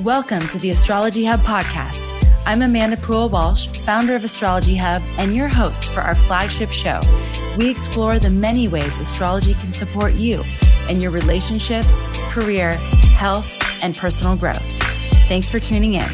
Welcome to the Astrology Hub podcast. I'm Amanda Poole-Walsh, founder of Astrology Hub and your host for our flagship show. We explore the many ways astrology can support you in your relationships, career, health, and personal growth. Thanks for tuning in.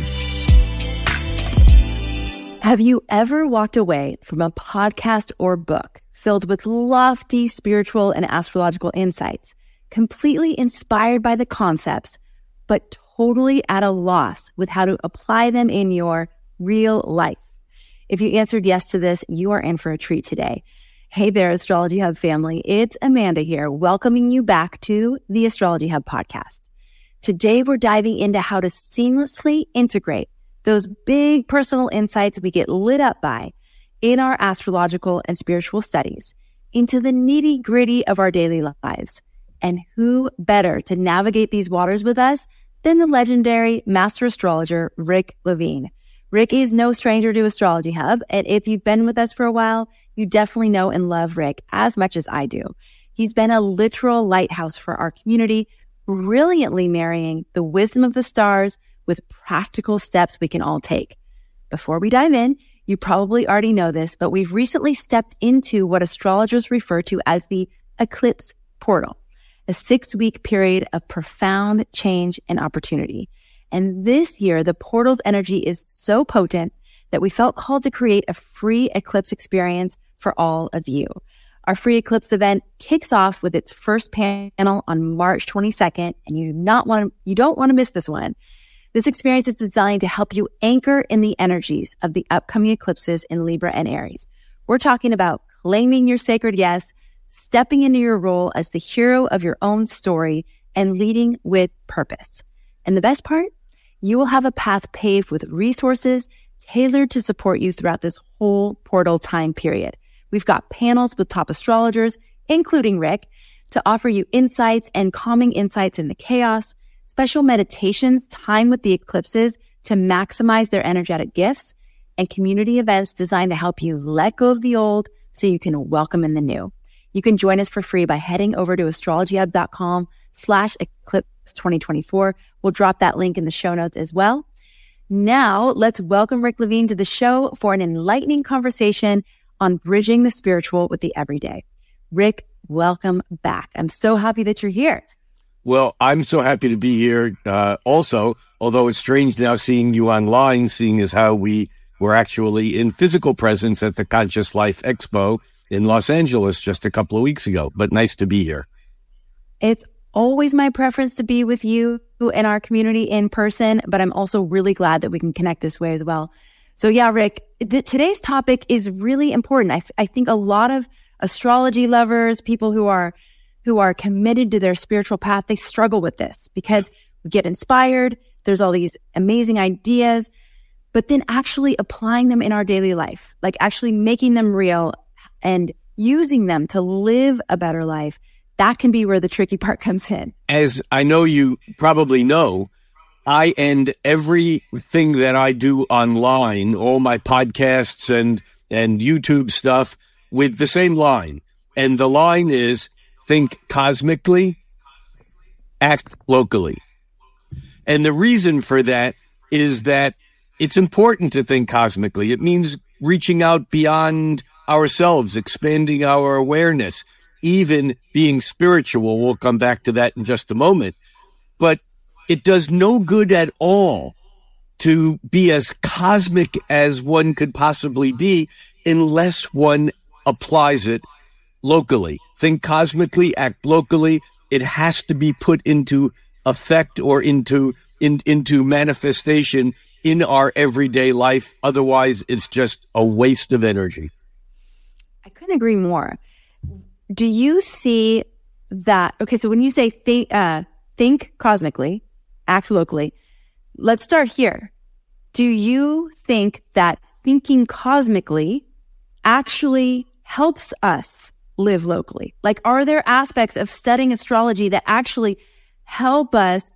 Have you ever walked away from a podcast or book filled with lofty spiritual and astrological insights, completely inspired by the concepts, but totally at a loss with how to apply them in your real life? If you answered yes to this, you are in for a treat today. Hey there, Astrology Hub family. It's Amanda here, welcoming you back to the Astrology Hub podcast. Today, we're diving into how to seamlessly integrate those big personal insights we get lit up by in our astrological and spiritual studies into the nitty-gritty of our daily lives. And who better to navigate these waters with us than the legendary master astrologer, Rick Levine. Rick is no stranger to Astrology Hub, and if you've been with us for a while, you definitely know and love Rick as much as I do. He's been a literal lighthouse for our community, brilliantly marrying the wisdom of the stars with practical steps we can all take. Before we dive in, you probably already know this, but we've recently stepped into what astrologers refer to as the eclipse portal, a 6-week period of profound change and opportunity. And this year, the portal's energy is so potent that we felt called to create a free eclipse experience for all of you. Our free eclipse event kicks off with its first panel on March 22nd, and you don't want to miss this one. This experience is designed to help you anchor in the energies of the upcoming eclipses in Libra and Aries. We're talking about claiming your sacred yes, stepping into your role as the hero of your own story, and leading with purpose. And the best part? You will have a path paved with resources tailored to support you throughout this whole portal time period. We've got panels with top astrologers, including Rick, to offer you insights and calming insights in the chaos, special meditations timed with the eclipses to maximize their energetic gifts, and community events designed to help you let go of the old so you can welcome in the new. You can join us for free by heading over to astrologyhub.com/eclipse2024. We'll drop that link in the show notes as well. Now, let's welcome Rick Levine to the show for an enlightening conversation on bridging the spiritual with the everyday. Rick, welcome back. I'm so happy that you're here. Well, I'm so happy to be here also, although it's strange now seeing you online, seeing as how we were actually in physical presence at the Conscious Life Expo in Los Angeles just a couple of weeks ago, but nice to be here. It's always my preference to be with you and our community in person, but I'm also really glad that we can connect this way as well. So yeah, Rick, today's topic is really important. I think a lot of astrology lovers, people who are committed to their spiritual path, they struggle with this because we get inspired. There's all these amazing ideas, but then actually applying them in our daily life, like actually making them real and using them to live a better life, that can be where the tricky part comes in. As I know you probably know, I end everything that I do online, all my podcasts and YouTube stuff, with the same line. And the line is, think cosmically, act locally. And the reason for that is that it's important to think cosmically. It means reaching out beyond ourselves, expanding our awareness, even being spiritual. We'll come back to that in just a moment. But it does no good at all to be as cosmic as one could possibly be unless one applies it locally. Think cosmically, act locally. It has to be put into effect or into manifestation in our everyday life. Otherwise, it's just a waste of energy. I couldn't agree more. Do you see that? Okay, so when you say think cosmically, act locally, let's start here. Do you think that thinking cosmically actually helps us live locally? Like, are there aspects of studying astrology that actually help us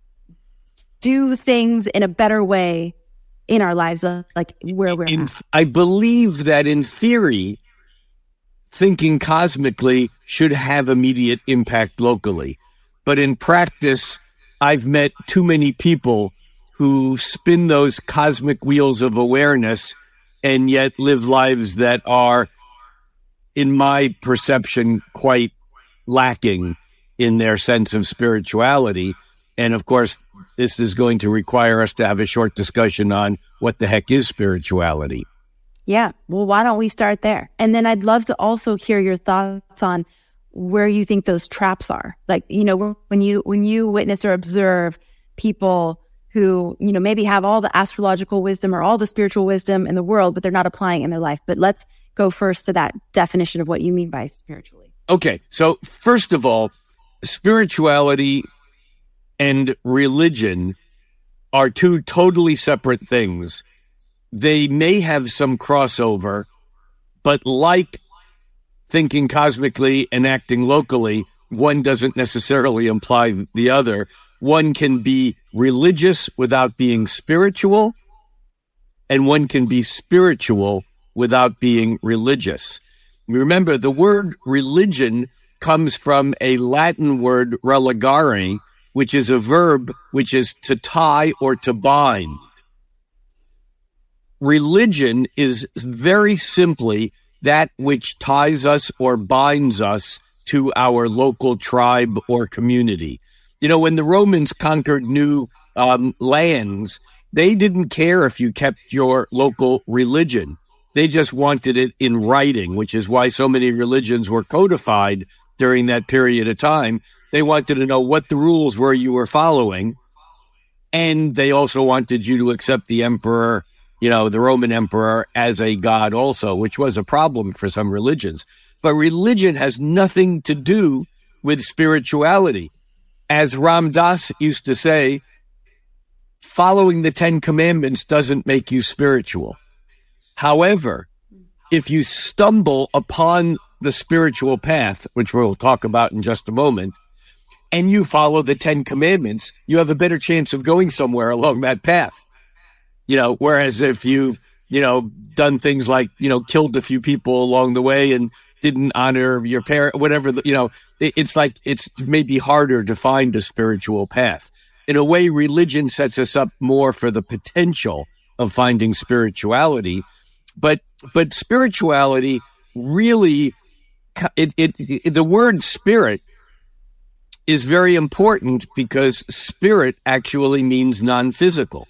do things in a better way in our lives, like where we're at? I believe that in theory, thinking cosmically should have immediate impact locally. But in practice, I've met too many people who spin those cosmic wheels of awareness and yet live lives that are, in my perception, quite lacking in their sense of spirituality. And of course, this is going to require us to have a short discussion on what the heck is spirituality. Yeah. Well, why don't we start there? And then I'd love to also hear your thoughts on where you think those traps are. Like, when you witness or observe people who, maybe have all the astrological wisdom or all the spiritual wisdom in the world, but they're not applying it in their life. But let's go first to that definition of what you mean by spiritually. Okay. So first of all, spirituality and religion are two totally separate things. They may have some crossover, but like thinking cosmically and acting locally, one doesn't necessarily imply the other. One can be religious without being spiritual, and one can be spiritual without being religious. Remember, the word religion comes from a Latin word religare, which is a verb which is to tie or to bind. Religion is very simply that which ties us or binds us to our local tribe or community. When the Romans conquered new lands, they didn't care if you kept your local religion. They just wanted it in writing, which is why so many religions were codified during that period of time. They wanted to know what the rules were you were following. And they also wanted you to accept the emperor, the Roman emperor, as a god also, which was a problem for some religions. But religion has nothing to do with spirituality. As Ram Dass used to say, following the 10 Commandments doesn't make you spiritual. However, if you stumble upon the spiritual path, which we'll talk about in just a moment, and you follow the 10 Commandments, you have a better chance of going somewhere along that path. Whereas if you've, done things like, killed a few people along the way and didn't honor your parent, whatever, it's like, it's maybe harder to find a spiritual path. In a way, religion sets us up more for the potential of finding spirituality. But spirituality really, the word spirit is very important because spirit actually means non-physical.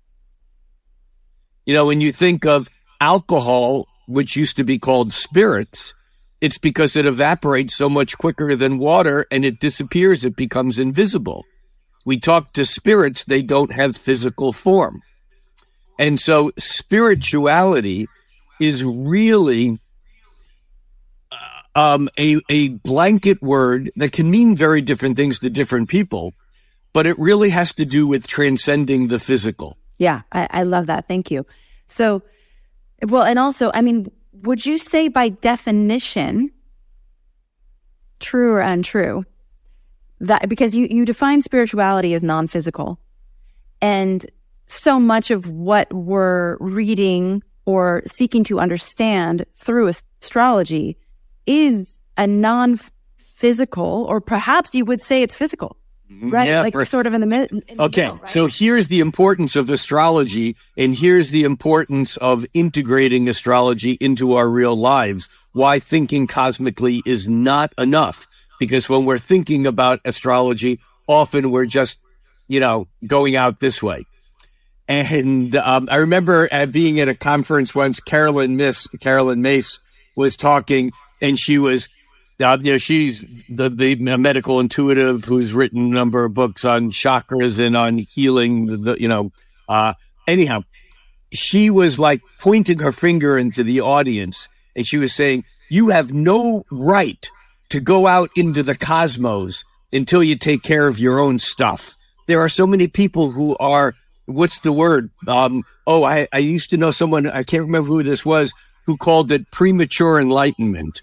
When you think of alcohol, which used to be called spirits, it's because it evaporates so much quicker than water and it disappears, it becomes invisible. We talk to spirits, they don't have physical form. And so spirituality is really a blanket word that can mean very different things to different people, but it really has to do with transcending the physical. Yeah, I love that. Thank you. So, and also, would you say by definition, true or untrue, that because you define spirituality as non-physical, and so much of what we're reading or seeking to understand through astrology is a non-physical, or perhaps you would say it's physical. Right, yeah, sort of in the middle. Okay, right? So here's the importance of astrology, and here's the importance of integrating astrology into our real lives. Why thinking cosmically is not enough. Because when we're thinking about astrology, often we're just, going out this way. And I remember being at a conference once, Carolyn Mace was talking, and she was... she's the medical intuitive who's written a number of books on chakras and on healing. Anyhow, she was like pointing her finger into the audience, and she was saying, "You have no right to go out into the cosmos until you take care of your own stuff." There are so many people who are, what's the word? I used to know someone, I can't remember who this was, who called it premature enlightenment.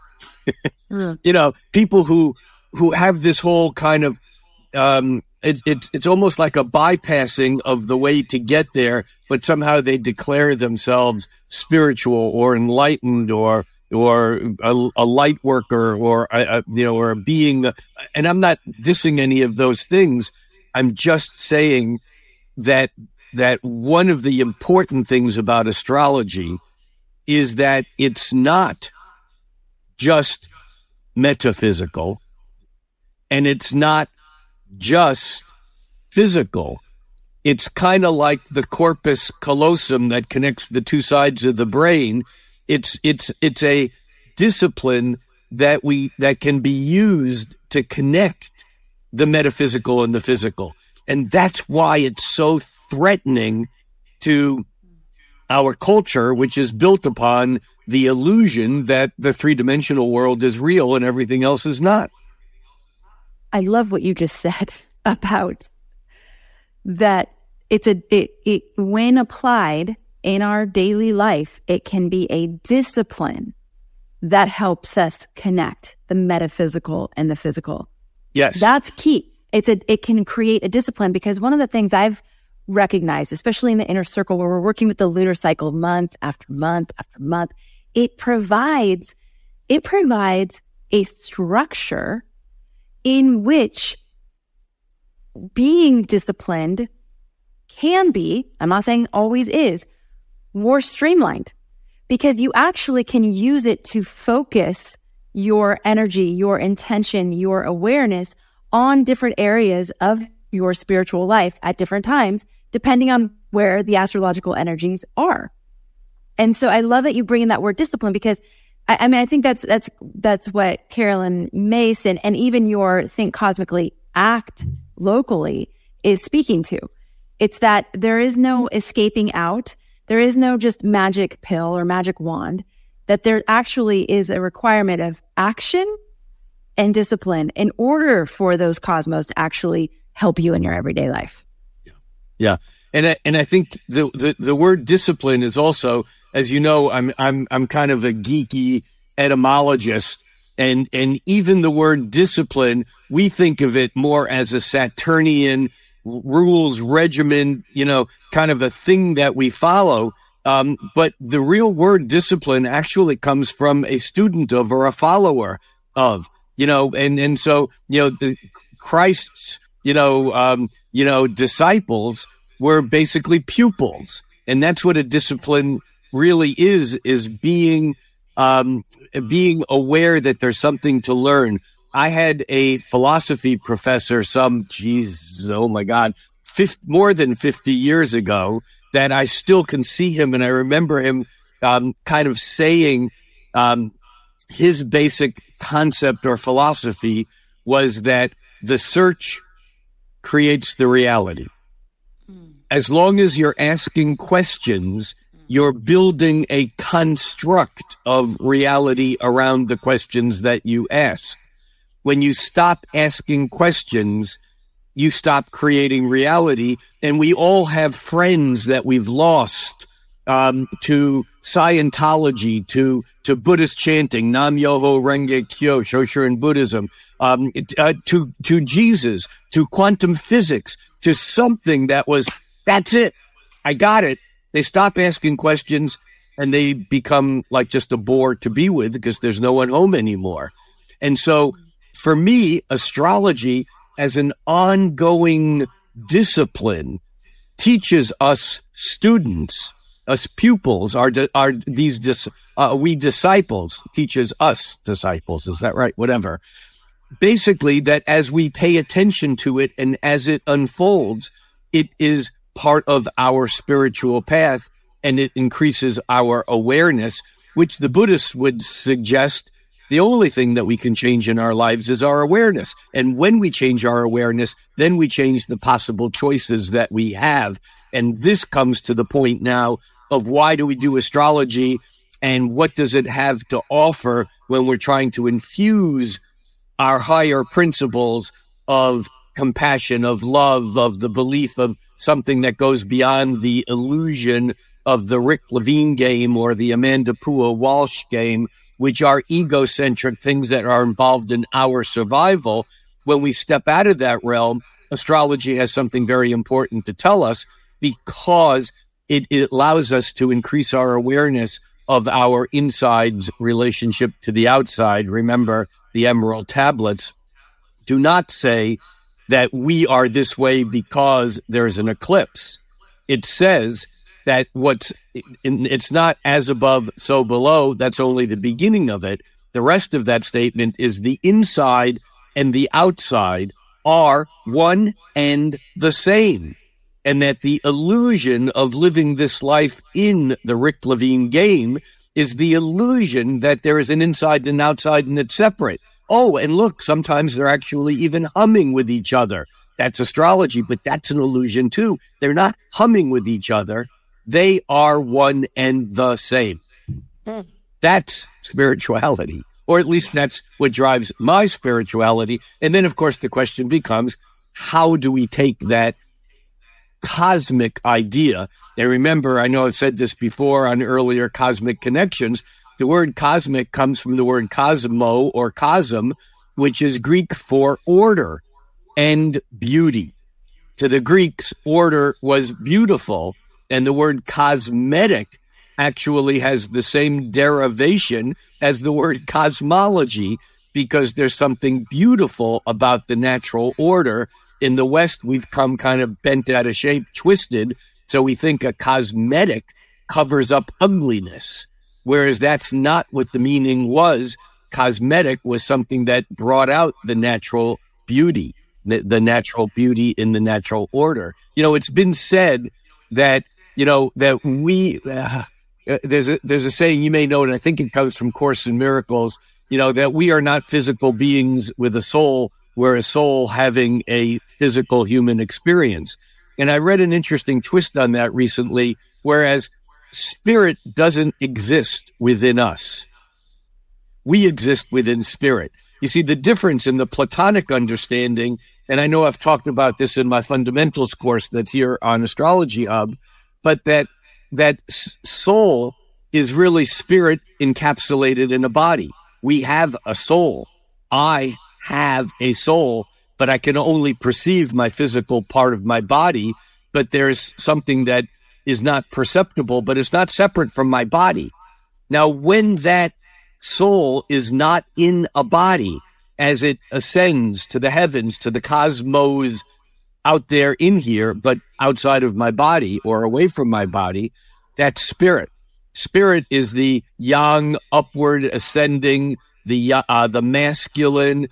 People who have this whole kind of it's almost like a bypassing of the way to get there, but somehow they declare themselves spiritual or enlightened or a light worker or a being. And I'm not dissing any of those things. I'm just saying that one of the important things about astrology is that it's not just metaphysical, and it's not just physical. It's kind of like the corpus callosum that connects the two sides of the brain. It's a discipline that can be used to connect the metaphysical and the physical. And that's why it's so threatening to our culture, which is built upon the illusion that the three-dimensional world is real and everything else is not. I love what you just said about that. When applied in our daily life, it can be a discipline that helps us connect the metaphysical and the physical. Yes. That's key. It can create a discipline, because one of the things I've recognized, especially in the inner circle where we're working with the lunar cycle month after month after month, it provides a structure in which being disciplined can be, I'm not saying always is, more streamlined, because you actually can use it to focus your energy, your intention, your awareness on different areas of your spiritual life at different times, depending on where the astrological energies are. And so I love that you bring in that word discipline, because I think that's what Carolyn Myss and even your Think Cosmically, Act Locally is speaking to. It's that there is no escaping out. There is no just magic pill or magic wand, that there actually is a requirement of action and discipline in order for those cosmos to actually help you in your everyday life. Yeah. And I think the word discipline is also, as you know, I'm kind of a geeky etymologist, and even the word discipline, we think of it more as a Saturnian rules, regimen, kind of a thing that we follow. But the real word discipline actually comes from a student of or a follower of, and so, Christ's, disciples were basically pupils. And that's what a discipline really is being aware that there's something to learn. I had a philosophy professor more than 50 years ago that I still can see him, and I remember him kind of saying his basic concept or philosophy was that the search creates the reality. As long as you're asking questions, you're building a construct of reality around the questions that you ask. When you stop asking questions, you stop creating reality. And we all have friends that we've lost to Scientology, to Buddhist chanting, Nam Myoho Renge Kyo, Shoshuran Buddhism, to Jesus, to quantum physics, to something that was, that's it, I got it. They stop asking questions and they become like just a bore to be with because there's no one home anymore. And so for me, astrology as an ongoing discipline teaches us students, us pupils, we disciples, teaches us disciples. Is that right? Whatever. Basically, that as we pay attention to it and as it unfolds, it is part of our spiritual path and it increases our awareness, which the Buddhists would suggest the only thing that we can change in our lives is our awareness. And when we change our awareness, then we change the possible choices that we have. And this comes to the point now of why do we do astrology and what does it have to offer when we're trying to infuse our higher principles of compassion, of love, of the belief of something that goes beyond the illusion of the Rick Levine game or the Amanda Pua Walsh game, which are egocentric things that are involved in our survival. When we step out of that realm, astrology has something very important to tell us because it allows us to increase our awareness of our inside's relationship to the outside. Remember, the Emerald Tablets do not say that we are this way because there's an eclipse. It says that it's not as above, so below. That's only the beginning of it. The rest of that statement is the inside and the outside are one and the same. And that the illusion of living this life in the Rick Levine game is the illusion that there is an inside and outside and it's separate. Oh, and look, sometimes they're actually even humming with each other. That's astrology, but that's an illusion too. They're not humming with each other. They are one and the same. That's spirituality, or at least that's what drives my spirituality. And then, of course, the question becomes, how do we take that cosmic idea? And remember, I know I've said this before on earlier Cosmic Connections. The word cosmic comes from the word cosmo or cosm, which is Greek for order and beauty. To the Greeks, order was beautiful, and the word cosmetic actually has the same derivation as the word cosmology, because there's something beautiful about the natural order. In the West, we've come kind of bent out of shape, twisted, so we think a cosmetic covers up ugliness, whereas that's not what the meaning was. Cosmetic was something that brought out the natural beauty, the natural beauty in the natural order. It's been said that, that we, there's a saying, you may know it, I think it comes from Course in Miracles, that we are not physical beings with a soul, we're a soul having a physical human experience. And I read an interesting twist on that recently, whereas spirit doesn't exist within us. We exist within spirit. You see, the difference in the Platonic understanding, and I know I've talked about this in my fundamentals course that's here on Astrology Hub, but that soul is really spirit encapsulated in a body. We have a soul. I have a soul, but I can only perceive my physical part of my body, but there's something that is not perceptible, but it's not separate from my body. Now, when that soul is not in a body, as it ascends to the heavens, to the cosmos out there in here, but outside of my body or away from my body, that's spirit. Spirit is the yang, upward ascending, the masculine,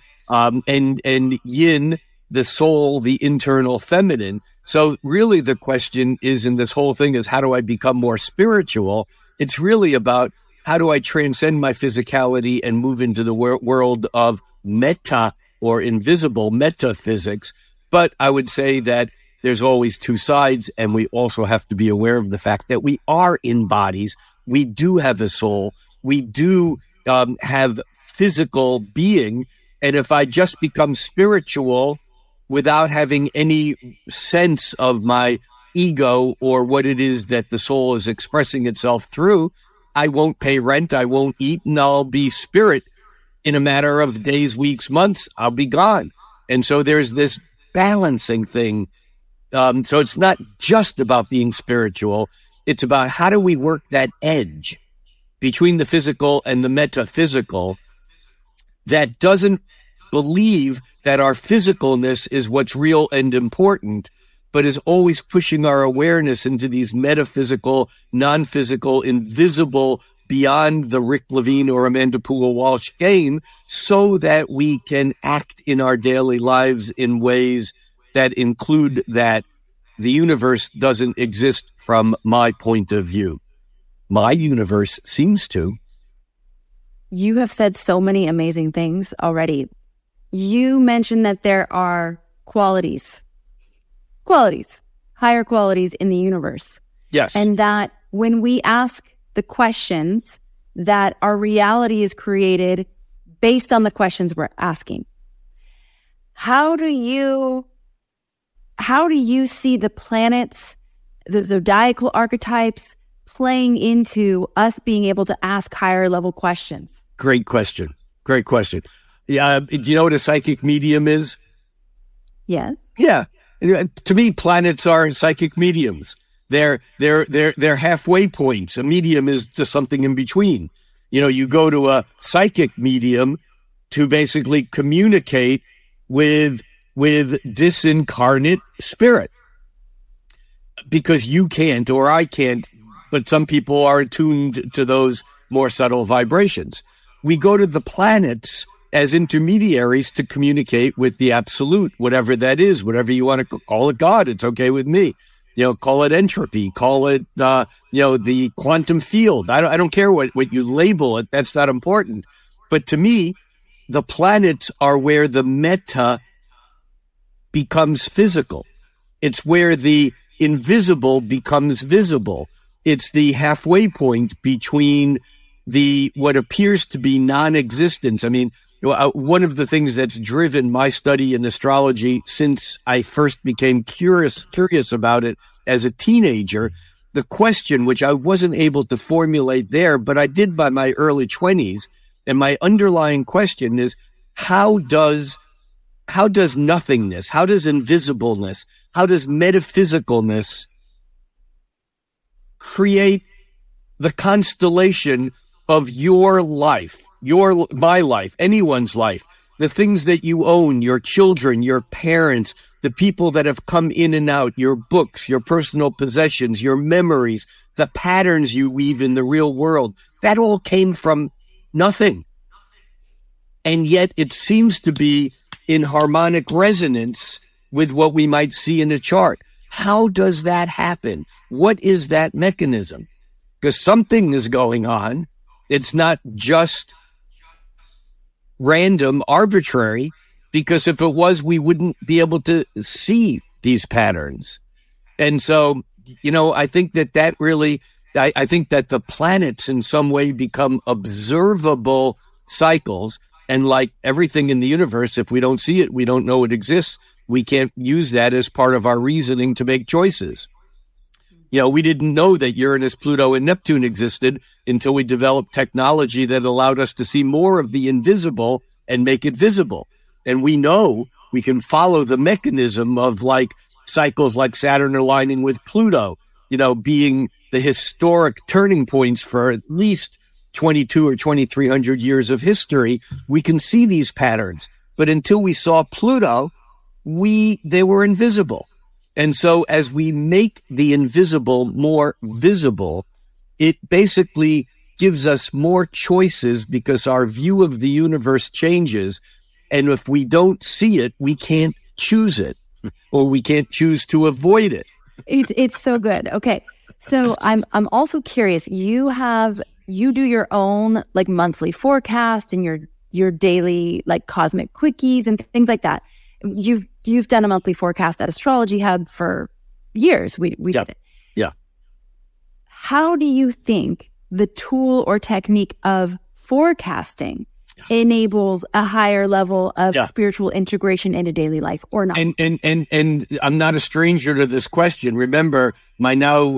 and yin, the soul, the internal feminine. So really the question is, in this whole thing, is how do I become more spiritual? It's really about how do I transcend my physicality and move into the world of meta or invisible metaphysics. But I would say that there's always two sides, and we also have to be aware of the fact that we are in bodies. We do have a soul. We do have physical being. And if I just become spiritual without having any sense of my ego or what it is that the soul is expressing itself through, I won't pay rent, I won't eat, and I'll be spirit in a matter of days, weeks, months. I'll be gone. And so there's this balancing thing. So it's not just about being spiritual. It's about how do we work that edge between the physical and the metaphysical that doesn't believe that our physicalness is what's real and important, but is always pushing our awareness into these metaphysical, non-physical, invisible, beyond the Rick Levine or Amanda Poole Walsh game, so that we can act in our daily lives in ways that include that the universe doesn't exist from my point of view. My universe seems to. You have said so many amazing things already. You mentioned that there are qualities, higher qualities in the universe. Yes. And that when we ask the questions, that our reality is created based on the questions we're asking. How do you see the planets, the zodiacal archetypes playing into us being able to ask higher level questions? Great question. Yeah. Do you know what a psychic medium is? Yes. Yeah. To me, planets are psychic mediums. They're halfway points. A medium is just something in between. You go to a psychic medium to basically communicate with with disincarnate spirit. Because you can't, or I can't, but some people are attuned to those more subtle vibrations. We go to the planets as intermediaries to communicate with the absolute, whatever that is, whatever you want to call it, God, it's okay with me. Call it entropy, call it, the quantum field. I don't care what you label it. That's not important. But to me, the planets are where the meta becomes physical. It's where the invisible becomes visible. It's the halfway point between what appears to be non-existence. I mean, one of the things that's driven my study in astrology since I first became curious about it as a teenager, the question, which I wasn't able to formulate there, but I did by my early 20s, and my underlying question is, how does nothingness, how does invisibleness, how does metaphysicalness create the constellation of your life, my life, anyone's life, the things that you own, your children, your parents, the people that have come in and out, your books, your personal possessions, your memories, the patterns you weave in the real world, that all came from nothing. And yet it seems to be in harmonic resonance with what we might see in a chart. How does that happen? What is that mechanism? Because something is going on. It's not just random, arbitrary, because if it was, we wouldn't be able to see these patterns. And so, I think that really, I think that the planets in some way become observable cycles. And like everything in the universe, if we don't see it, we don't know it exists. We can't use that as part of our reasoning to make choices. We didn't know that Uranus, Pluto, and Neptune existed until we developed technology that allowed us to see more of the invisible and make it visible. And we know we can follow the mechanism of cycles like Saturn aligning with Pluto, being the historic turning points for at least 22 or 2300 years of history. We can see these patterns. But until we saw Pluto, they were invisible. And so as we make the invisible more visible, it basically gives us more choices because our view of the universe changes. And if we don't see it, we can't choose it, or we can't choose to avoid it. It's so good. Okay. So I'm also curious, you do your own monthly forecast and your daily cosmic quickies and things like that. You've done a monthly forecast at Astrology Hub for years. We did it. Yeah. How do you think the tool or technique of forecasting enables a higher level of spiritual integration into daily life, or not? And I'm not a stranger to this question. Remember, my now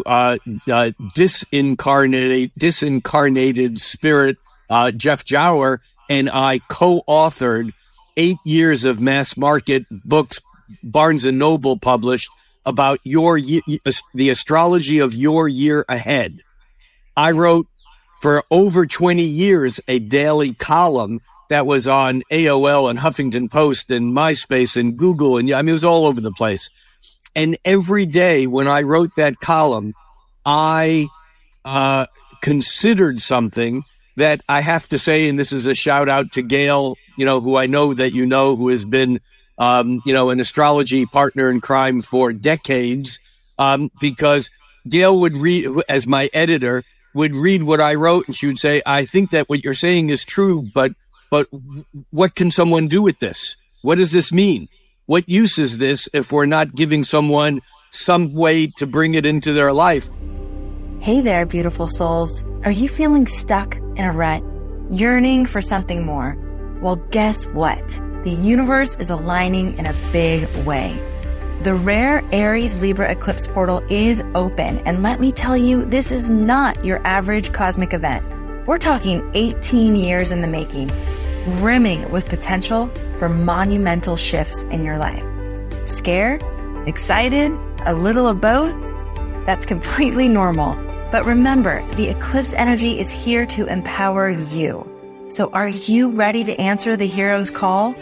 disincarnated spirit, Jeff Jower, and I co-authored 8 years of mass market books, Barnes & Noble published, about the astrology of your year ahead. I wrote for over 20 years a daily column that was on AOL and Huffington Post and MySpace and Google, and it was all over the place. And every day when I wrote that column, I considered something that I have to say, and this is a shout out to Gail, who I know that who has been, an astrology partner in crime for decades, because Gail would read, as my editor, would read what I wrote, and she would say, I think that what you're saying is true, but what can someone do with this? What does this mean? What use is this if we're not giving someone some way to bring it into their life? Hey there, beautiful souls. Are you feeling stuck in a rut, yearning for something more? Well, guess what? The universe is aligning in a big way. The rare Aries Libra eclipse portal is open, and let me tell you, this is not your average cosmic event. We're talking 18 years in the making, brimming with potential for monumental shifts in your life. Scared? Excited? A little of both? That's completely normal. But remember, the eclipse energy is here to empower you. So are you ready to answer the hero's call?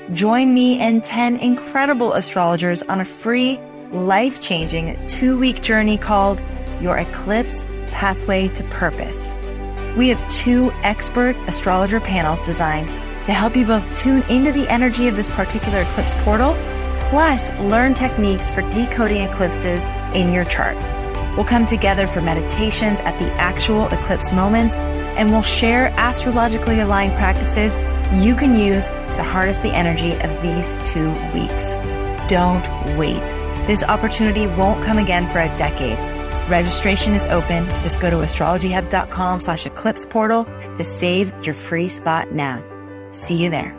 Join me and 10 incredible astrologers on a free, life-changing 2-week journey called Your Eclipse Pathway to Purpose. We have 2 expert astrologer panels designed to help you both tune into the energy of this particular eclipse portal, plus learn techniques for decoding eclipses in your chart. We'll come together for meditations at the actual eclipse moments, and we'll share astrologically aligned practices you can use to harness the energy of these 2 weeks. Don't wait. This opportunity won't come again for a decade. Registration is open. Just go to astrologyhub.com/eclipse portal to save your free spot now. See you there.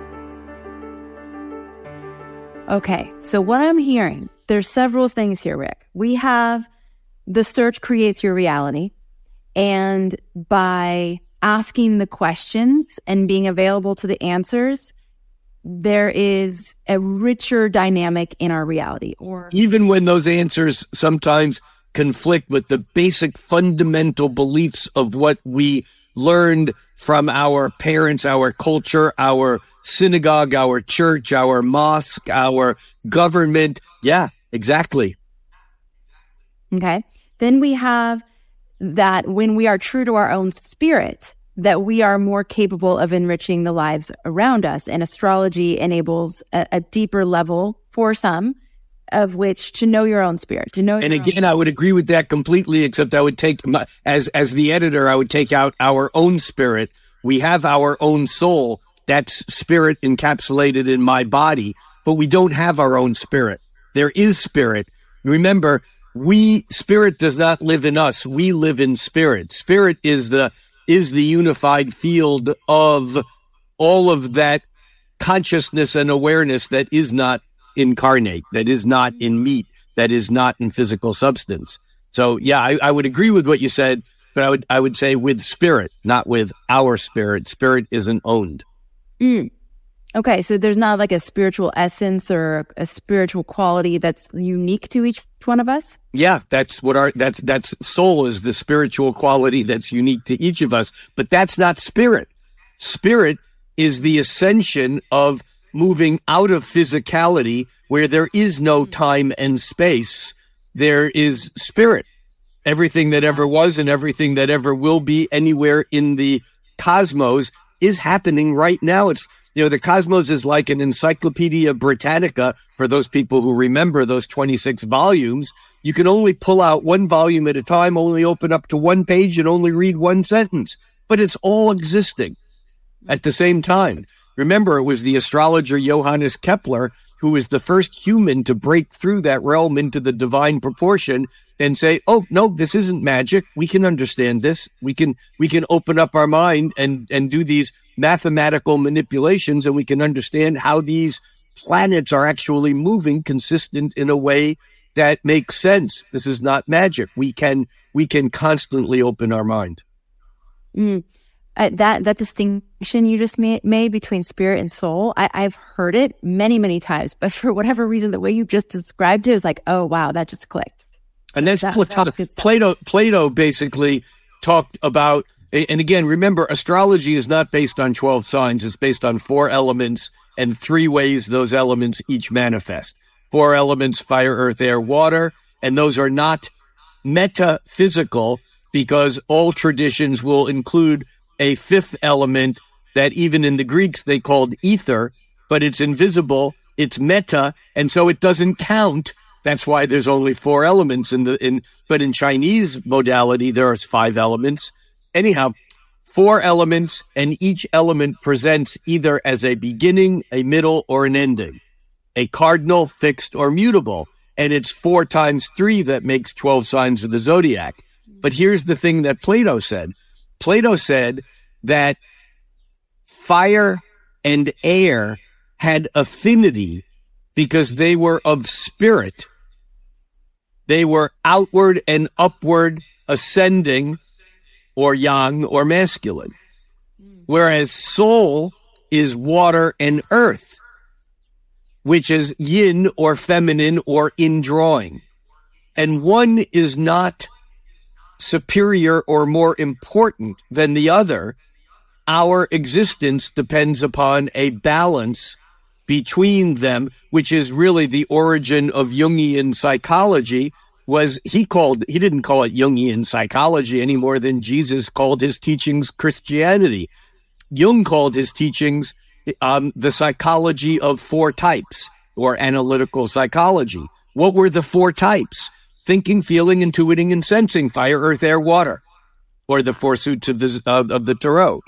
Okay, so what I'm hearing, there's several things here, Rick. We have the search creates your reality. And by asking the questions and being available to the answers, there is a richer dynamic in our reality. Or even when those answers sometimes conflict with the basic fundamental beliefs of what we learned from our parents, our culture, our synagogue, our church, our mosque, our government. Yeah, exactly. Okay. Then we have that when we are true to our own spirit, that we are more capable of enriching the lives around us. And astrology enables a deeper level for some, of which to know your own spirit, to know. And again, I would agree with that completely, except I would take, as the editor, I would take out our own spirit. We have our own soul. That's spirit encapsulated in my body, but we don't have our own spirit. There is spirit. Remember, spirit does not live in us. We live in spirit. Spirit is the unified field of all of that consciousness and awareness that is not incarnate, that is not in meat, that is not in physical substance. So yeah, I would agree with what you said, but I would say with spirit, not with our spirit. Spirit isn't owned. Okay, so there's not like a spiritual essence or a spiritual quality that's unique to each one of us? Yeah, that's soul is the spiritual quality that's unique to each of us, but that's not spirit. Spirit is the ascension of moving out of physicality where there is no time and space. There is spirit. Everything that ever was and everything that ever will be anywhere in the cosmos is happening right now. It's, the cosmos is like an Encyclopedia Britannica for those people who remember those 26 volumes. You can only pull out one volume at a time, only open up to one page and only read one sentence, but it's all existing at the same time. Remember, it was the astrologer Johannes Kepler who was the first human to break through that realm into the divine proportion and say, oh, no, this isn't magic. We can understand this. We can open up our mind and do these mathematical manipulations, and we can understand how these planets are actually moving consistent in a way that makes sense. This is not magic. We can constantly open our mind. That distinction you just made between spirit and soul, I've heard it many, many times, but for whatever reason, the way you just described it was like, oh, wow, that just clicked. And that's Plato basically talked about, and again, remember, astrology is not based on 12 signs. It's based on 4 elements and 3 ways those elements each manifest. 4 elements, fire, earth, air, water, and those are not metaphysical because all traditions will include a 5th element that even in the Greeks they called ether, but it's invisible, it's meta, and so it doesn't count. That's why there's only 4 elements but in Chinese modality there's 5 elements. Anyhow, 4 elements, and each element presents either as a beginning, a middle, or an ending. A cardinal, fixed, or mutable. And it's 4 times 3 that makes 12 signs of the zodiac. But here's the thing that Plato said. Plato said that fire and air had affinity because they were of spirit. They were outward and upward ascending, or yang, or masculine. Whereas soul is water and earth, which is yin, or feminine, or indrawing. And one is not superior or more important than the other. Our existence depends upon a balance between them, which is really the origin of Jungian psychology, was he didn't call it Jungian psychology any more than Jesus called his teachings Christianity. Jung called his teachings the psychology of four types, or analytical psychology. What were the four types? Thinking, feeling, intuiting, and sensing, fire, earth, air, water, or the four suits of the Tarot.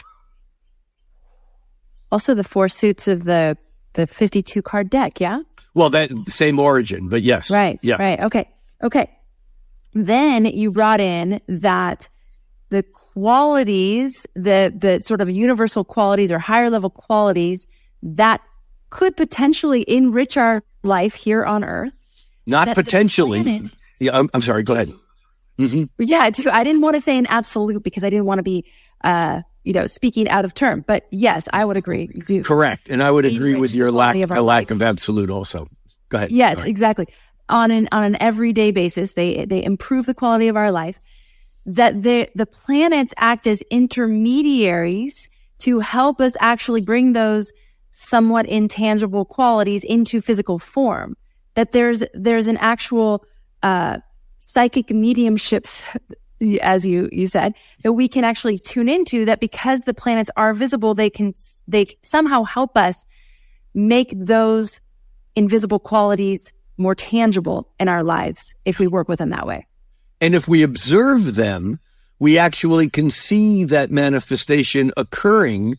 Also the four suits of the 52 card deck, yeah? Well, that same origin, but yes. Right, yeah. right, okay. Then you brought in that the qualities, the sort of universal qualities or higher level qualities that could potentially enrich our life here on Earth. Not potentially. Yeah, I'm sorry, go ahead. Mm-hmm. Yeah, I didn't want to say an absolute because I didn't want to be, speaking out of term. But yes, I would agree. Correct. And I would agree with your lack of absolute also. Go ahead. Yes, exactly. On an everyday basis, they improve the quality of our life. That the planets act as intermediaries to help us actually bring those somewhat intangible qualities into physical form. That there's an actual psychic mediumships, as you said, that we can actually tune into, that because the planets are visible, they somehow help us make those invisible qualities more tangible in our lives if we work with them that way. And if we observe them, we actually can see that manifestation occurring.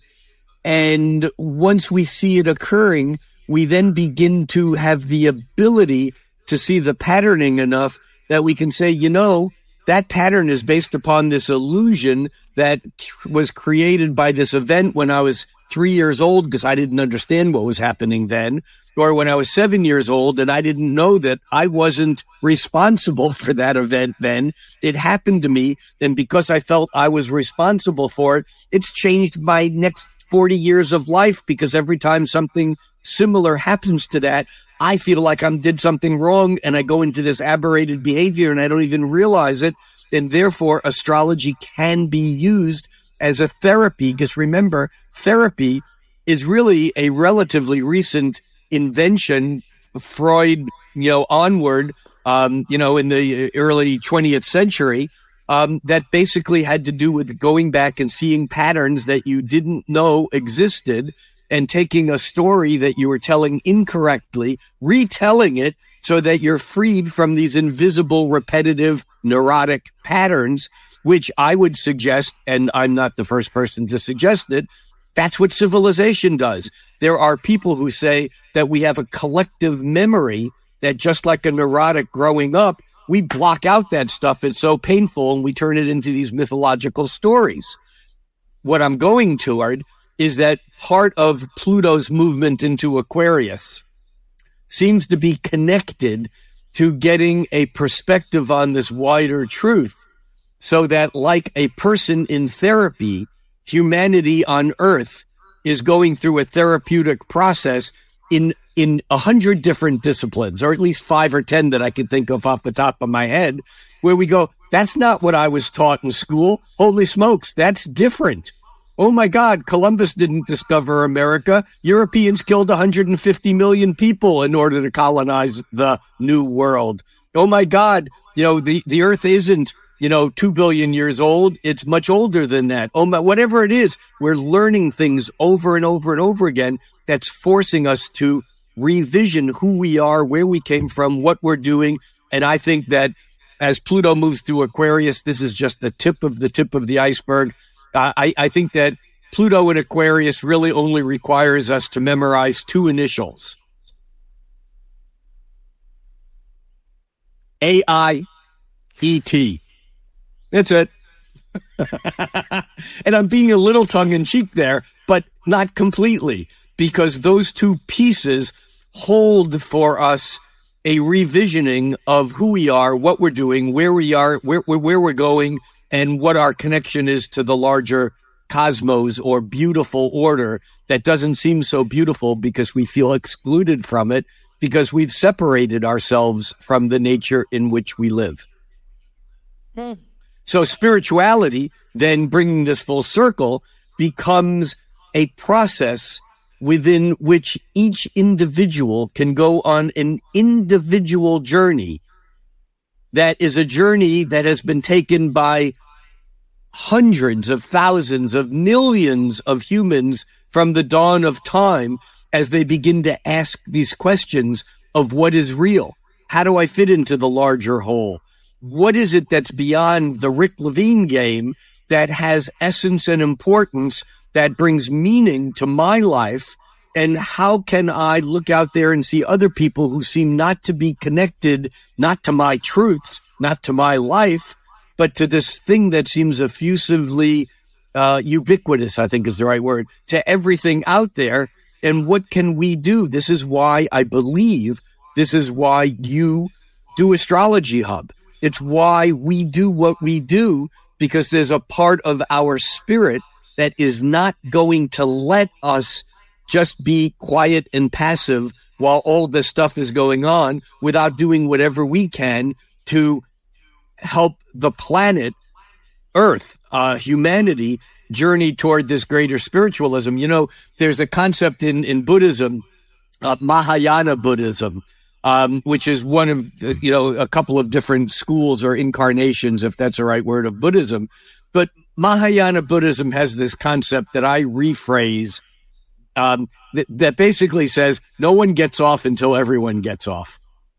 And once we see it occurring, we then begin to have the ability to see the patterning enough that we can say, that pattern is based upon this illusion that was created by this event when I was 3 years old because I didn't understand what was happening then, or when I was 7 years old and I didn't know that I wasn't responsible for that event then. It happened to me, and because I felt I was responsible for it, it's changed my next 40 years of life, because every time something similar happens to that, I feel like I did something wrong and I go into this aberrated behavior and I don't even realize it. And therefore, astrology can be used as a therapy, because remember, therapy is really a relatively recent invention, Freud, onward, in the early 20th century, that basically had to do with going back and seeing patterns that you didn't know existed and taking a story that you were telling incorrectly, retelling it so that you're freed from these invisible, repetitive, neurotic patterns, which I would suggest, and I'm not the first person to suggest it, that's what civilization does. There are people who say that we have a collective memory that, just like a neurotic growing up, we block out that stuff. It's so painful, and we turn it into these mythological stories. What I'm going toward is that part of Pluto's movement into Aquarius seems to be connected to getting a perspective on this wider truth, so that, like a person in therapy, humanity on Earth is going through a therapeutic process in 100 different disciplines, or at least 5 or 10 that I can think of off the top of my head, where we go, that's not what I was taught in school. Holy smokes, that's different. Oh my God, Columbus didn't discover America. Europeans killed 150 million people in order to colonize the New World. Oh my God, the Earth isn't 2 billion years old. It's much older than that. Oh my, whatever it is, we're learning things over and over and over again that's forcing us to revision who we are, where we came from, what we're doing. And I think that as Pluto moves through Aquarius, this is just the tip of the iceberg. I think that Pluto in Aquarius really only requires us to memorize 2 initials. AIET. That's it. And I'm being a little tongue-in-cheek there, but not completely, because those 2 pieces hold for us a revisioning of who we are, what we're doing, where we are, where we're going, and what our connection is to the larger cosmos or beautiful order that doesn't seem so beautiful because we feel excluded from it, because we've separated ourselves from the nature in which we live. So spirituality, then bringing this full circle, becomes a process within which each individual can go on an individual journey that is a journey that has been taken by hundreds of thousands of millions of humans from the dawn of time as they begin to ask these questions of what is real. How do I fit into the larger whole? What is it that's beyond the Rick Levine game that has essence and importance that brings meaning to my life? And how can I look out there and see other people who seem not to be connected, not to my truths, not to my life, but to this thing that seems effusively ubiquitous, I think is the right word, to everything out there. And what can we do? This is why I believe, this is why you do Astrology Hub. It's why we do what we do, because there's a part of our spirit that is not going to let us just be quiet and passive while all this stuff is going on without doing whatever we can to help the planet Earth, humanity, journey toward this greater spiritualism. You know, there's a concept in Buddhism, Mahayana Buddhism, which is one of, a couple of different schools or incarnations, if that's the right word, of Buddhism. But Mahayana Buddhism has this concept that I rephrase, that basically says no one gets off until everyone gets off.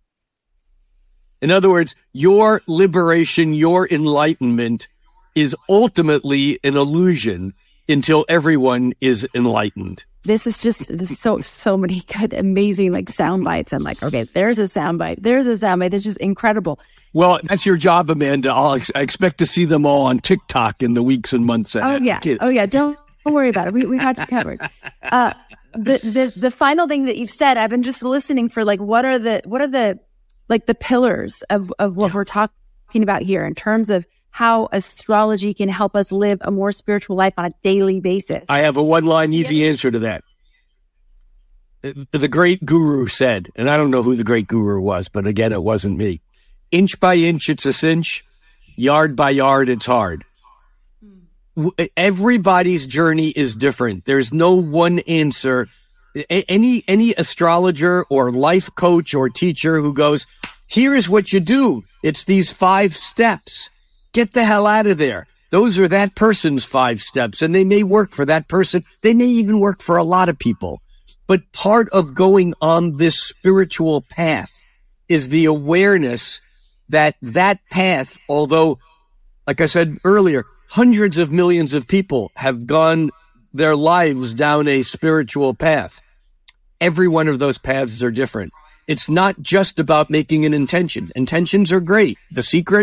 In other words, your liberation, your enlightenment is ultimately an illusion until everyone is enlightened. This is so many good, amazing sound bites. I'm like, okay, there's a sound bite. There's a sound bite. That's just incredible. Well, that's your job, Amanda. I expect to see them all on TikTok in the weeks and months ahead. Oh yeah. Don't worry about it. We got you covered. The final thing that you've said, I've been just listening for what are the pillars of what we're talking about here in terms of how astrology can help us live a more spiritual life on a daily basis. I have a one-line easy answer to that. The great guru said, and I don't know who the great guru was, but again, it wasn't me. Inch by inch, it's a cinch. Yard by yard, it's hard. Everybody's journey is different. There's no one answer. Any astrologer or life coach or teacher who goes, here's what you do. It's these 5 steps. Get the hell out of there. Those are that person's 5 steps, and they may work for that person. They may even work for a lot of people. But part of going on this spiritual path is the awareness that path, although, like I said earlier, hundreds of millions of people have gone their lives down a spiritual path. Every one of those paths are different. It's not just about making an intention. Intentions are great. The secret,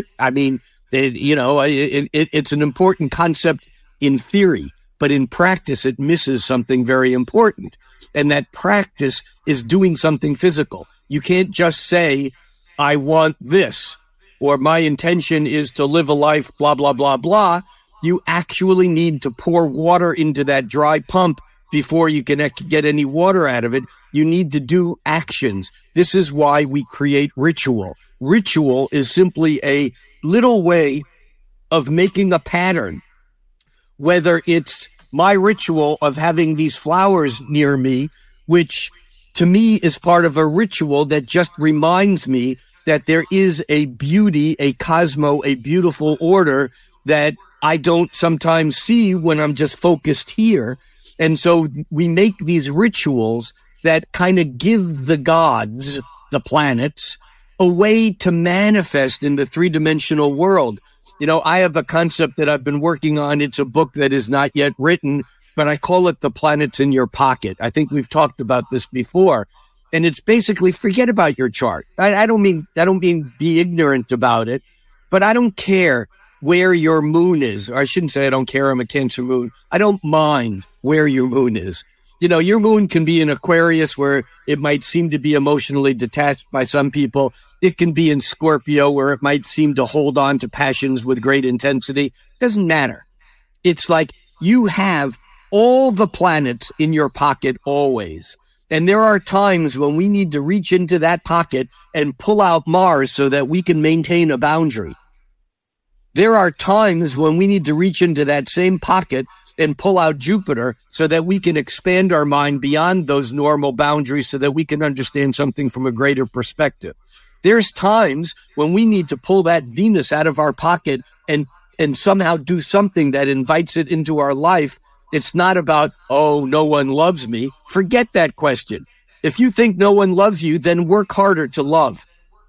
it's an important concept in theory, but in practice, it misses something very important. And that practice is doing something physical. You can't just say, I want this, or my intention is to live a life, blah, blah, blah, blah. You actually need to pour water into that dry pump before you can get any water out of it. You need to do actions. This is why we create ritual. Ritual is simply a little way of making a pattern, whether it's my ritual of having these flowers near me, which to me is part of a ritual that just reminds me that there is a beauty, a beautiful order that I don't sometimes see when I'm just focused here. And so we make these rituals that kind of give the gods, the planets, a way to manifest in the 3-dimensional world. I have a concept that I've been working on. It's a book that is not yet written, but I call it The Planets in Your Pocket. I think we've talked about this before. And it's basically forget about your chart. I don't mean be ignorant about it, but I don't care where your moon is. Or I shouldn't say I don't care. I'm a Cancer moon. I don't mind where your moon is. Your moon can be in Aquarius, where it might seem to be emotionally detached by some people. It can be in Scorpio, where it might seem to hold on to passions with great intensity. Doesn't matter. It's like you have all the planets in your pocket always. And there are times when we need to reach into that pocket and pull out Mars so that we can maintain a boundary. There are times when we need to reach into that same pocket and pull out Jupiter so that we can expand our mind beyond those normal boundaries so that we can understand something from a greater perspective. There's times when we need to pull that Venus out of our pocket and somehow do something that invites it into our life. It's not about, oh, no one loves me. Forget that question. If you think no one loves you, then work harder to love.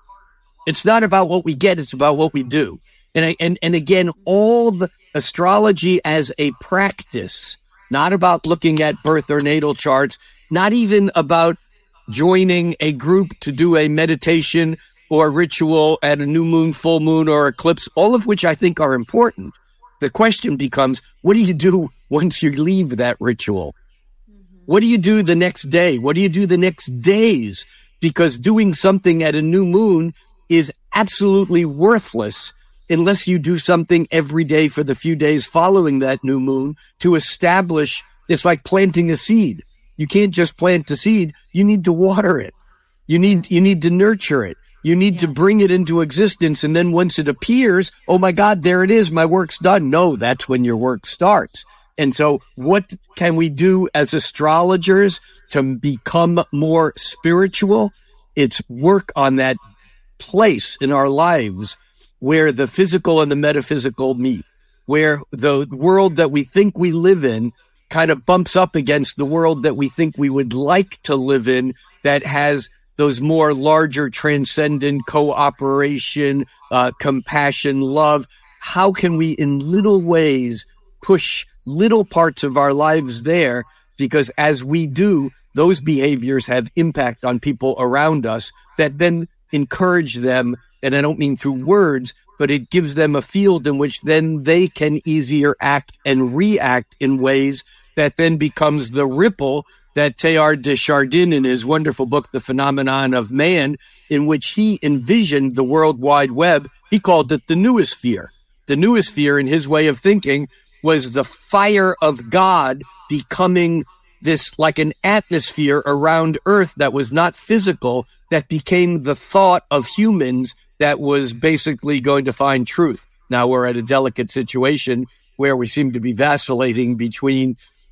It's not about what we get. It's about what we do. And again, all the astrology as a practice, not about looking at birth or natal charts, not even about joining a group to do a meditation or ritual at a new moon, full moon, or eclipse, all of which I think are important. The question becomes, what do you do once you leave that ritual? What do you do the next day? What do you do the next days? Because doing something at a new moon is absolutely worthless unless you do something every day for the few days following that new moon to establish. It's like planting a seed. You can't just plant a seed. You need to water it. You need to nurture it. You need to bring it into existence. And then once it appears, oh my God, there it is. My work's done. No, that's when your work starts. And so what can we do as astrologers to become more spiritual? It's work on that place in our lives where the physical and the metaphysical meet, where the world that we think we live in kind of bumps up against the world that we think we would like to live in, that has those more larger transcendent cooperation, compassion, love. How can we in little ways push little parts of our lives there? Because as we do, those behaviors have impact on people around us that then encourage them. And I don't mean through words, but it gives them a field in which then they can easier act and react in ways that then becomes the ripple that Teilhard de Chardin, in his wonderful book, The Phenomenon of Man, in which he envisioned the World Wide Web, he called it the noosphere. The noosphere, in his way of thinking, was the fire of God becoming this like an atmosphere around Earth that was not physical, that became the thought of humans that was basically going to find truth. Now we're at a delicate situation where we seem to be vacillating between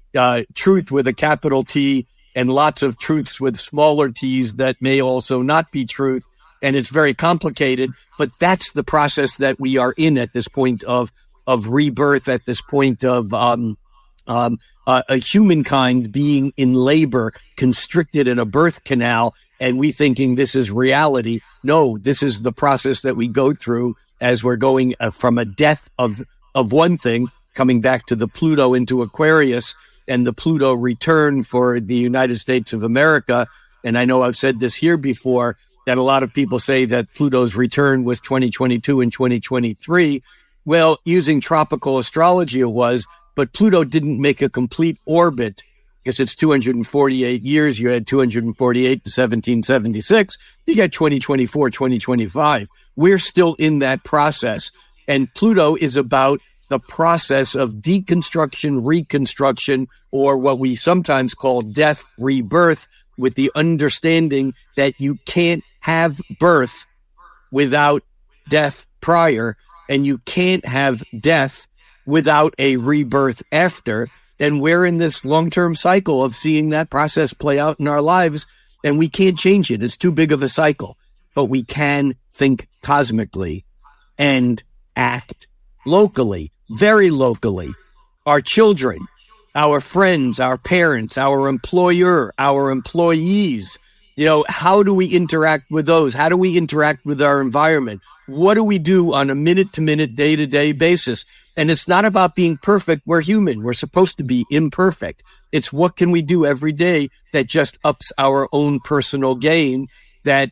truth with a capital T and lots of truths with smaller t's that may also not be truth. And it's very complicated, but that's the process that we are in at this point of rebirth, at this point of a humankind being in labor, constricted in a birth canal, and we thinking this is reality. No, this is the process that we go through as we're going from a death of one thing, coming back to the Pluto into Aquarius, and the Pluto return for the United States of America. And I know I've said this here before, that a lot of people say that Pluto's return was 2022 and 2023. Well, using tropical astrology it was, but Pluto didn't make a complete orbit because it's 248 years. You had 248 to 1776. You got 2024, 2025. We're still in that process. And Pluto is about the process of deconstruction, reconstruction, or what we sometimes call death, rebirth, with the understanding that you can't have birth without death prior, and you can't have death without a rebirth after. And we're in this long-term cycle of seeing that process play out in our lives, and we can't change it. It's too big of a cycle. But we can think cosmically and act locally, very locally. Our children, our friends, our parents, our employer, our employees, how do we interact with those? How do we interact with our environment? What do we do on a minute-to-minute, day-to-day basis? And it's not about being perfect. We're human. We're supposed to be imperfect. It's what can we do every day that just ups our own personal game, that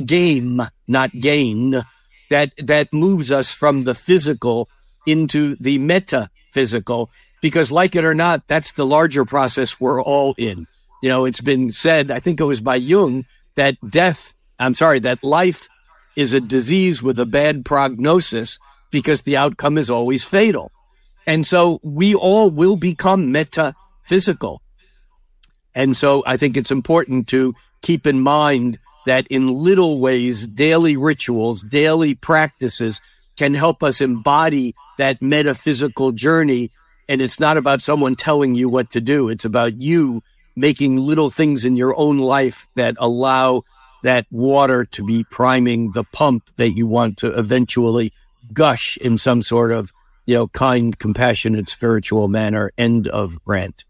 moves us from the physical into the metaphysical. Because like it or not, that's the larger process we're all in. It's been said, I think it was by Jung, that that life is a disease with a bad prognosis because the outcome is always fatal. And so we all will become metaphysical. And so I think it's important to keep in mind that in little ways, daily rituals, daily practices can help us embody that metaphysical journey And it's not about someone telling you what to do. It's about you making little things in your own life that allow that water to be priming the pump that you want to eventually gush in some sort of, kind, compassionate, spiritual manner. End of rant.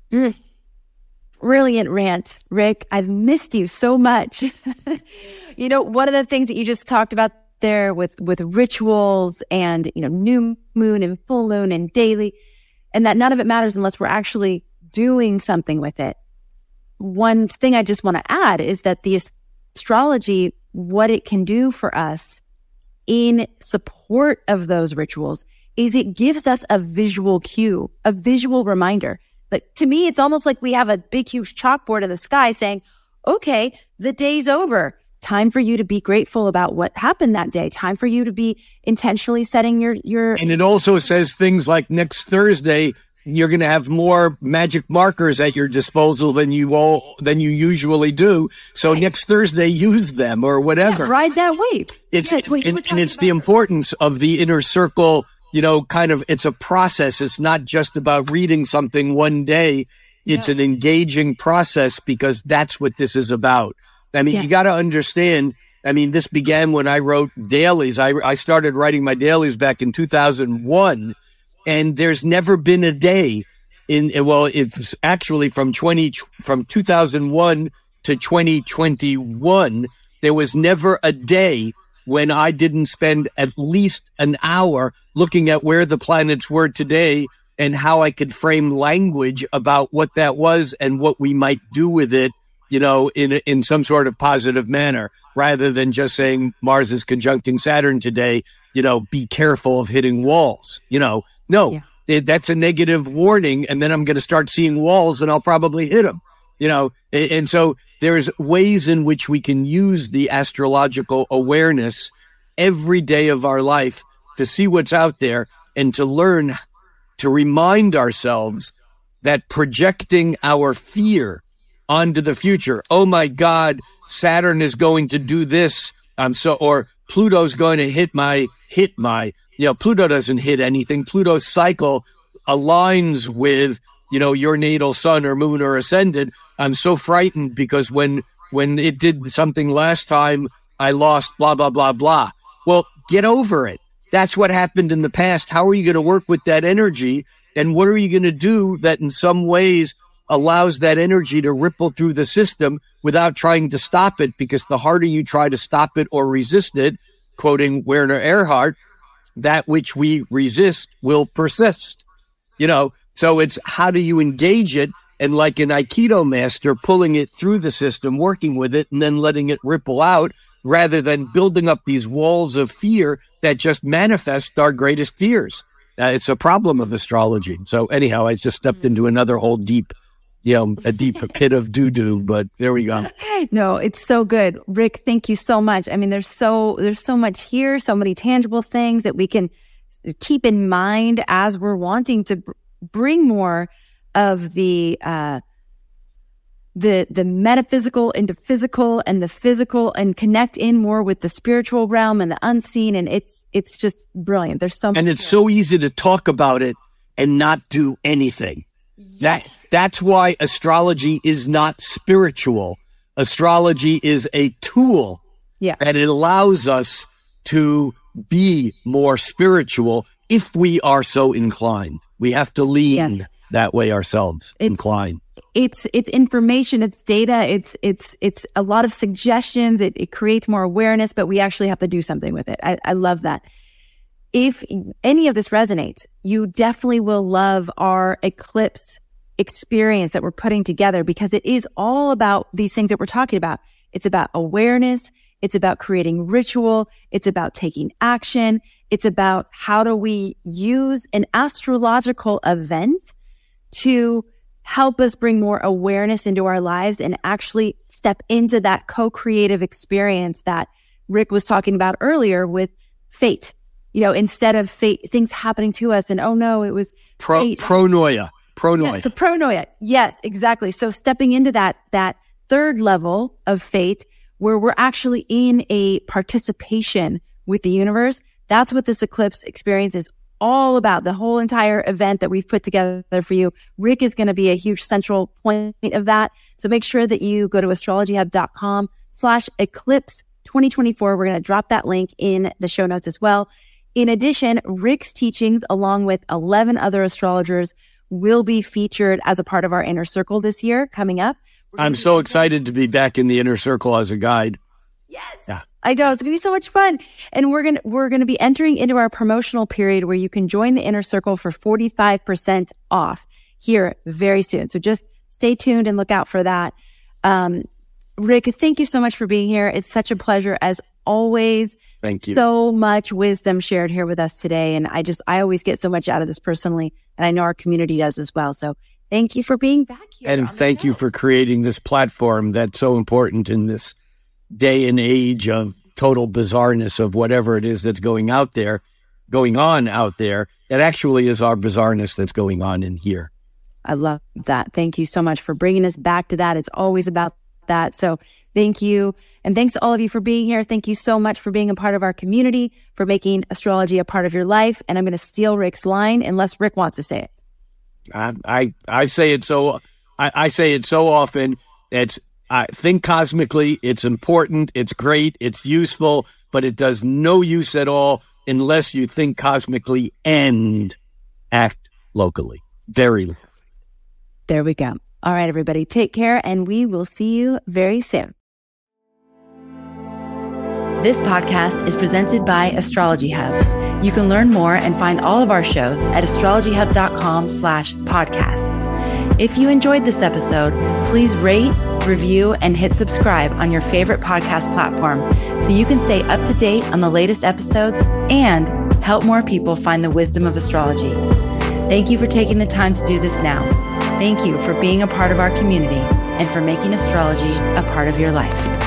Brilliant rant, Rick. I've missed you so much. One of the things that you just talked about there with rituals and, new moon and full moon and daily, and that none of it matters unless we're actually doing something with it. One thing I just want to add is that the astrology, what it can do for us in support of those rituals is it gives us a visual cue, a visual reminder. But to me, it's almost like we have a big, huge chalkboard in the sky saying, okay, the day's over. Time for you to be grateful about what happened that day. Time for you to be intentionally setting your... And it also says things like next Thursday, you're going to have more magic markers at your disposal than you usually do. So next Thursday, use them or whatever. Yeah, ride that wave. It's the importance of the inner circle. It's a process. It's not just about reading something one day. It's an engaging process because that's what this is about. I mean, you got to understand. I mean, this began when I wrote dailies. I started writing my dailies back in 2001. And there's never been a day it's actually from 2001 to 2021, there was never a day when I didn't spend at least an hour looking at where the planets were today and how I could frame language about what that was and what we might do with it, in some sort of positive manner, rather than just saying Mars is conjuncting Saturn today, be careful of hitting walls, No, that's a negative warning. And then I'm going to start seeing walls and I'll probably hit them, and so there's ways in which we can use the astrological awareness every day of our life to see what's out there and to learn to remind ourselves that projecting our fear onto the future. Oh my God, Saturn is going to do this. Or Pluto's going to hit my, Pluto doesn't hit anything. Pluto's cycle aligns with, your natal sun or moon or ascendant. I'm so frightened because when it did something last time, I lost blah, blah, blah, blah. Well, get over it. That's what happened in the past. How are you going to work with that energy? And what are you going to do that in some ways allows that energy to ripple through the system without trying to stop it? Because the harder you try to stop it or resist it, quoting Werner Erhard, that which we resist will persist. So it's how do you engage it? And like an Aikido master, pulling it through the system, working with it, and then letting it ripple out, rather than building up these walls of fear that just manifest our greatest fears. It's a problem of astrology. So anyhow, I just stepped into another whole deep pit of doo-doo, but there we go. No, it's so good. Rick, thank you so much. I mean, there's so much here, so many tangible things that we can keep in mind as we're wanting to bring more of the metaphysical into physical and the physical and connect in more with the spiritual realm and the unseen. And it's just brilliant. There's so much. And it's so easy to talk about it and not do anything. Yes. That's why astrology is not spiritual. Astrology is a tool that it allows us to be more spiritual if we are so inclined. We have to lean that way ourselves, inclined. It's information, it's data, it's a lot of suggestions. It creates more awareness, but we actually have to do something with it. I love that. If any of this resonates, you definitely will love our eclipse experience that we're putting together, because it is all about these things that we're talking about. It's about awareness. It's about creating ritual. It's about taking action. It's about how do we use an astrological event to help us bring more awareness into our lives and actually step into that co-creative experience that Rick was talking about earlier with fate. Instead of fate, things happening to us and, oh no, it was pronoia. Yes, the pronoia. Yes, exactly. So stepping into that third level of fate where we're actually in a participation with the universe, that's what this eclipse experience is all about the whole entire event that we've put together for you. Rick is going to be a huge central point of that. So make sure that you go to astrologyhub.com/eclipse 2024. We're going to drop that link in the show notes as well. In addition, Rick's teachings, along with 11 other astrologers, will be featured as a part of our inner circle this year coming up. I'm so excited to be back in the inner circle as a guide. Yes. Yeah. I know it's going to be so much fun. And we're going to be entering into our promotional period where you can join the inner circle for 45% off here very soon. So just stay tuned and look out for that. Rick, thank you so much for being here. It's such a pleasure as always. Thank you. So much wisdom shared here with us today. And I always get so much out of this personally. And I know our community does as well. So thank you for being back here. And thank you for creating this platform that's so important in this day and age of total bizarreness of whatever it is that's going on out there. That actually is our bizarreness that's going on in here. I love that. Thank you so much for bringing us back to that. It's always about that. So thank you. And thanks to all of you for being here. Thank you so much for being a part of our community, for making astrology a part of your life. And I'm going to steal Rick's line unless Rick wants to say it. I say it so I say it so often. Think cosmically. It's important. It's great. It's useful, but it does no use at all unless you think cosmically and act locally. Very. There we go. All right, everybody, take care, and we will see you very soon. This podcast is presented by Astrology Hub. You can learn more and find all of our shows at astrologyhub.com/podcast. If you enjoyed this episode, please rate, review, and hit subscribe on your favorite podcast platform so you can stay up to date on the latest episodes and help more people find the wisdom of astrology. Thank you for taking the time to do this now. Thank you for being a part of our community and for making astrology a part of your life.